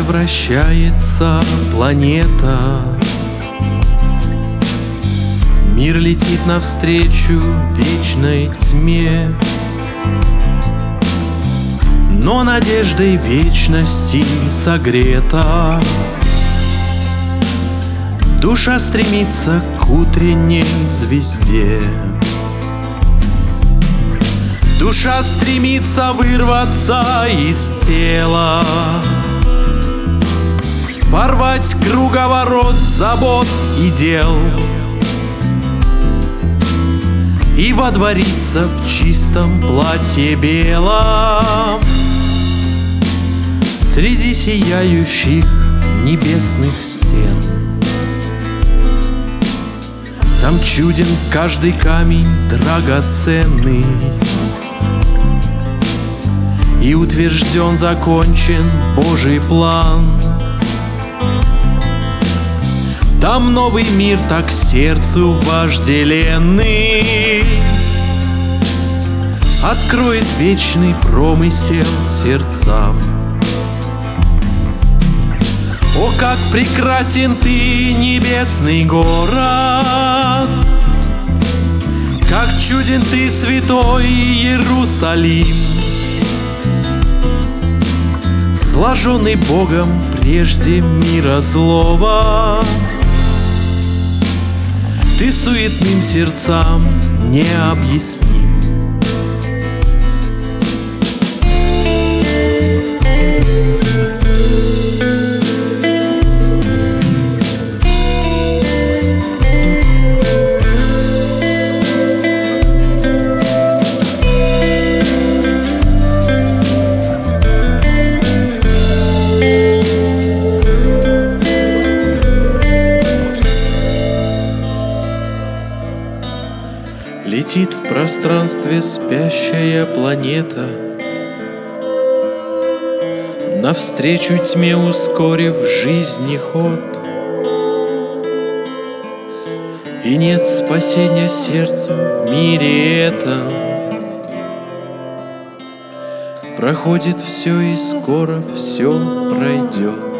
вращается планета, мир летит навстречу вечной тьме, но надеждой вечности согрета. Душа стремится к утренней звезде. Душа стремится вырваться из тела, порвать круговорот забот и дел и водвориться в чистом платье белом среди сияющих небесных стен. Там чуден каждый камень драгоценный, и утвержден, закончен Божий план. Там новый мир так сердцу вожделенный откроет вечный промысел сердцам. О, как прекрасен ты, небесный город! Как чуден ты, святой Иерусалим! Сложенный Богом прежде мира злого, ты суетным сердцам не объясним. Летит в пространстве спящая планета, навстречу тьме ускорив жизни ход. И нет спасения сердцу в мире этом. Проходит все и скоро все пройдет.